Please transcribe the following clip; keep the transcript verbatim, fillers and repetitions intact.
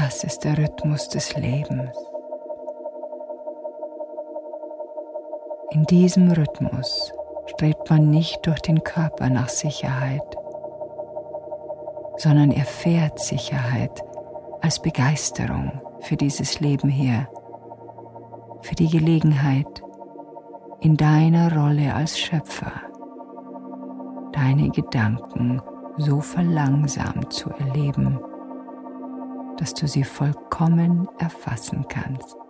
Das ist der Rhythmus des Lebens. In diesem Rhythmus strebt man nicht durch den Körper nach Sicherheit, sondern erfährt Sicherheit als Begeisterung für dieses Leben hier, für die Gelegenheit, in deiner Rolle als Schöpfer deine Gedanken so verlangsamt zu erleben, dass du sie vollkommen erfassen kannst.